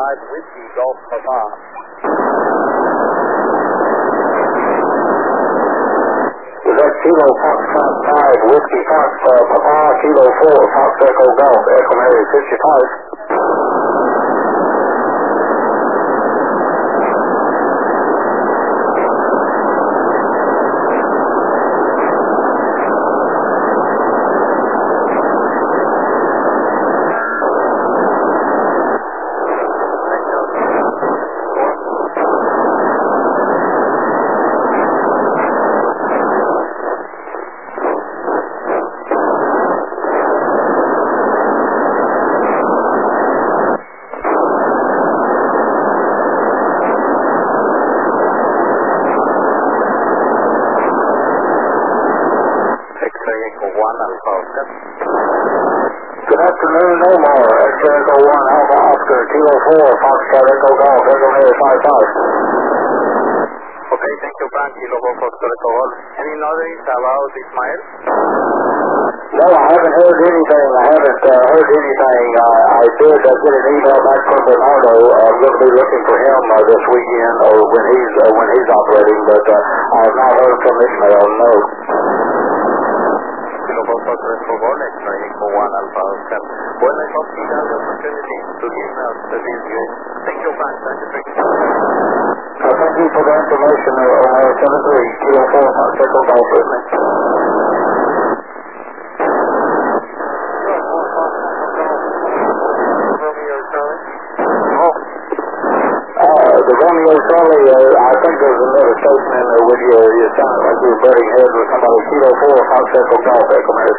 Whiskey Golf Papa. Is that Kilo Foxtrot 5, Whiskey Fox Papa, Kilo 4, Fox Echo Golf, Echo Mary 55. Good afternoon, Omar. X-Ray Echo 1, Alpha Oscar, Kilo 4, Foxtrot Echo Golf, Echo Mary 55. Okay, thank you, Frank. Kilo 4, Foxtrot Echo Golf. Any notice about Ismail? No, I haven't heard anything. I did get an email back from Bernardo. I'm going to be looking for him this weekend or when he's operating, but I have not heard from Ismail, no. Bueno, I hope he has the opportunity to give us the video. Thank you, Frank. Thank you. Thank you for the information, Ohio 73, Kilo 4, Fox Echo Golf with me. The Romeo Charlie, I think there's another station in there with you. You sound like you were butting heads with somebody. Kilo 4, Fox Echo Golf, Echo Mary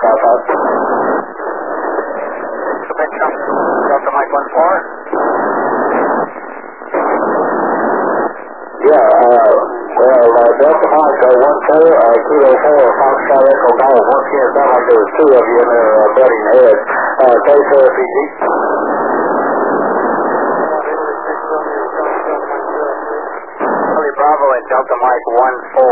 55. Delta Mike 14. Yeah, Delta Mike 14, Kilo 4, Foxtrot Echo Golf. Once again, it sounded like there was two of you in there butting heads. KCFPG. Bravo and Delta Mike 14.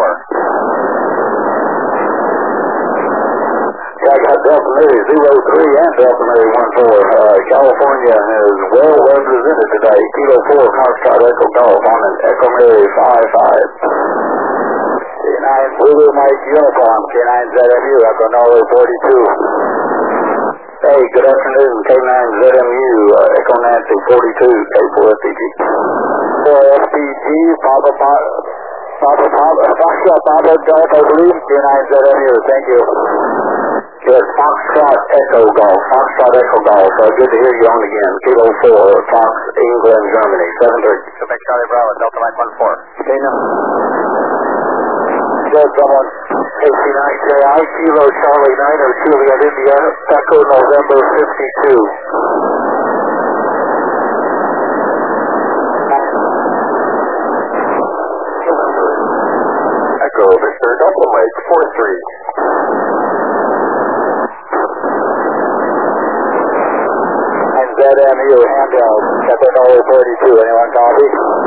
Yeah, I got Delta Mary 03 and Delta Mary 14. California is well represented today. Kilo 4, Foxtrot Echo Golf on an Echo Mary 55. K9 Zulu Mike Uniform, K9ZMU, Echo Norway 42. Hey, good afternoon, K9ZMU, Echo Nancy 42, K4FPG. 4FPG, Papa Golf, I believe, K9ZMU, thank you. Good, Foxtrot Echo Golf, good to hear you on again. Kilo 4, Fox, England, Germany, 730. Quebec Charlie Bravo, Delta Mike 14. Okay, now. Good, someone. KC9JI, Kilo Charlie 9, or Juliet India, Echo November 52. Echo Victor, Delta Mike 43. ZMU, handheld, Echo 42, anyone copy?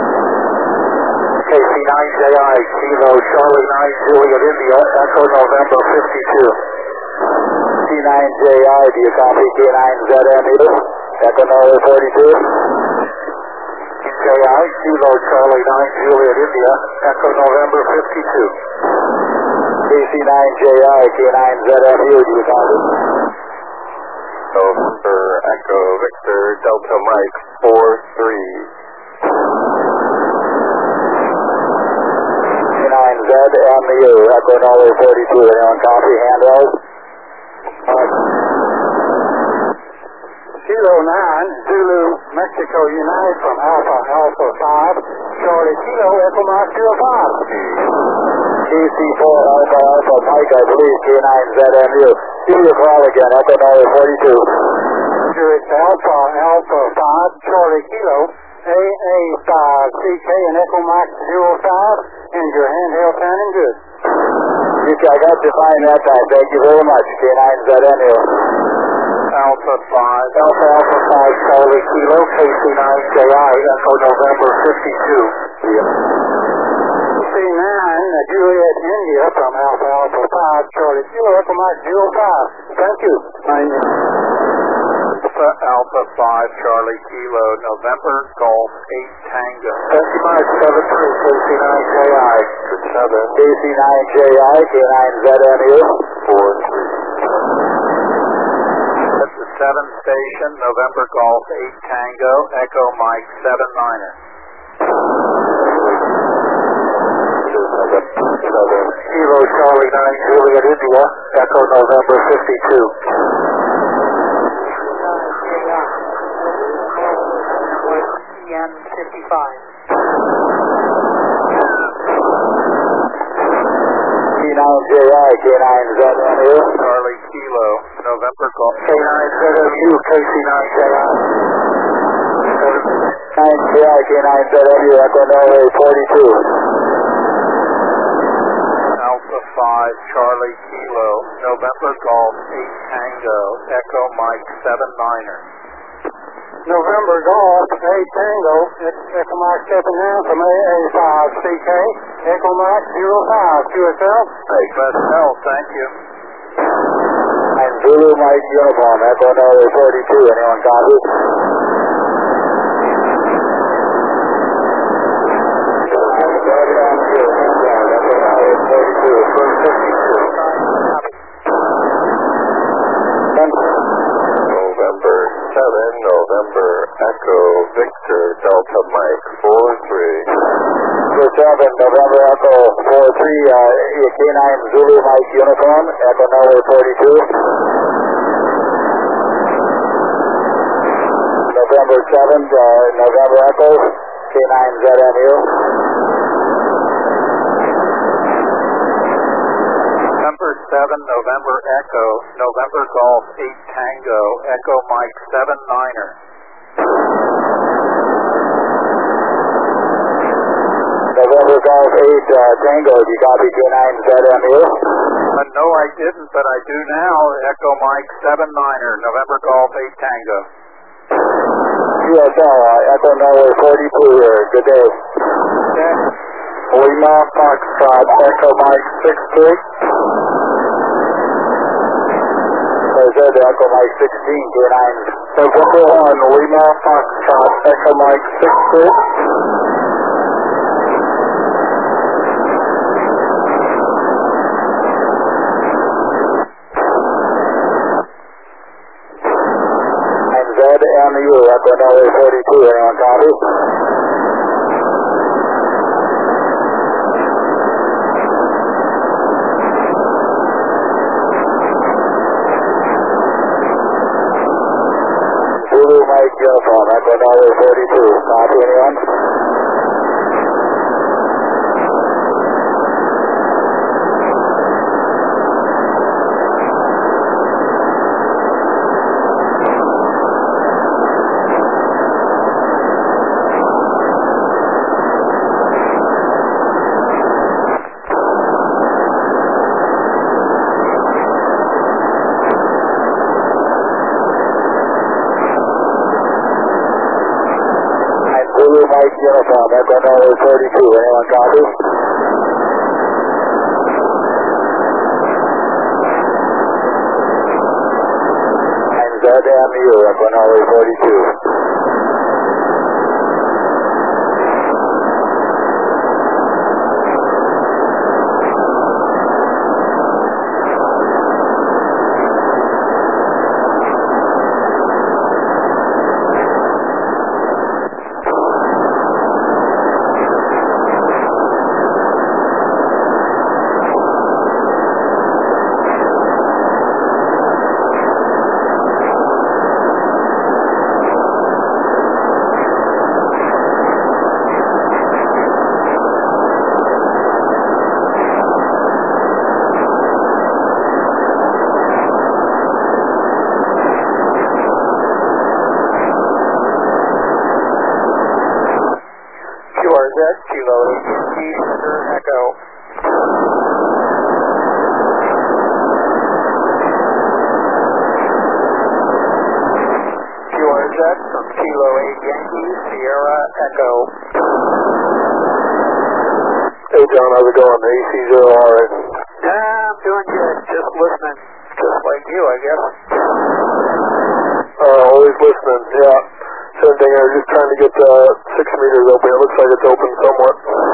KC9JI, Kilo Charlie 9, Juliet India, Echo November 52. C9JI, do you copy? K9ZMU, Echo November 42. JI, Kilo Charlie 9, Juliet India, Echo November 52. KC9JI, K9ZMU, do you copy? November Echo Victor Delta Mike 43. K9ZMU, Echo Norway 42, anyone copy, handheld? Kilo 9, Zulu, Mexico United from Alpha 5, Charlie Kilo, Echo Mike 05. KC4 Alpha Mike, I believe, K9ZMU. Give me a call again, Echo Norway 42. It's Alpha 5, Charlie Kilo, AA5CK and Echo Mike 05, and your handheld sounding good. I got to find that time. Thank you very much, K9ZMU. Alpha 5, Charlie Kilo, KC9JI, Echo November 52. C9, Juliet India from Alpha 5, Charlie Kilo, Echo Mike 05. Thank you. Alpha 5 Charlie Kilo November Golf 8 Tango. Mark 73 KC9JI. Good 7. KC9JI, K9ZMU. 4-3. That's the 7 station, November Golf 8 Tango, Echo Mike 7 Niner. Kilo Charlie 9 Juliet India, Echo November 52. EN 55. K9JI, K9ZMU. Charlie Kilo, November Golf. K9ZMU, KC9JI. 9JI, K9ZMU, Echo Norway 42. Alpha 5 Charlie Kilo, November Golf 8 Tango, Echo Mike 7 Niner. November Golf 8 Tango, Echo Mike 7 from AA5 CK, Echo Mike 05 QSL. QSL, thank you. And Zulu Mike Uniform, Echo Norway 42, anyone copy? November 7, November Echo Victor Delta Mike 4-3. 7, November Echo 43, K9 Zulu Mike Uniform, Echo Norway 42. November 7, November Echo, K9 ZMU. November 7, November Echo, November Golf 8 Tango, Echo Mike 7 Niner. November Golf 8 Tango, do you copy K9 ZMU? No, I didn't, but I do now. Echo Mike 7 Niner, November Golf 8 Tango. QSL, Echo Norway 42 here, good day. Lima Foxtrot, Echo Mike 63. Echo Mike 16, K9. November 1, Lima Foxtrot, Echo Mike 63. ZMU, Echo Norway 42, anyone copy? Zulu Mike Uniform, Echo Norway 42, copy anyone? Mike Uniform, Echo Norway 42, anyone copy? And ZMU, Echo Norway 42. Kilo Easter Echo. QRZ from Kilo 8 Yankee, Sierra Echo. Hey John, how's it going? The AC0R. I'm doing good, just listening. Just like you, I guess. Always listening, yeah. Same thing, I was just trying to get 6 meters open. It looks like it's open somewhat.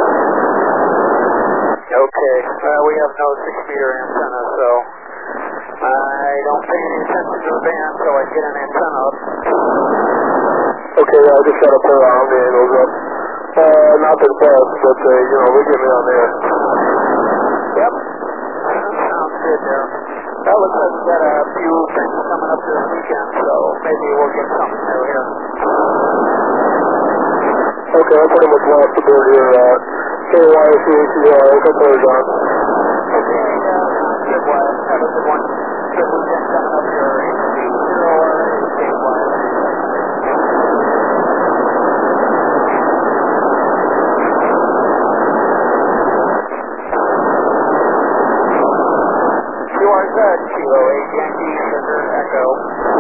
Okay, we have no 6-meter antenna, so I don't pay any attention to the band until I get an antenna up. Okay, I just got to pull on the angles up. Not the best, but, they get me on there. Yep, sounds good there. That looks like we got a few things coming up this weekend, so maybe we'll get something new here. Okay, I pretty much lost the board here. KYCHER, okay, John. Okay, sounds good, Wyatt. Have a good one. Good weekend coming up here. 8-0-KY. QRZ, Kilo 8 Yankee Sugar Echo.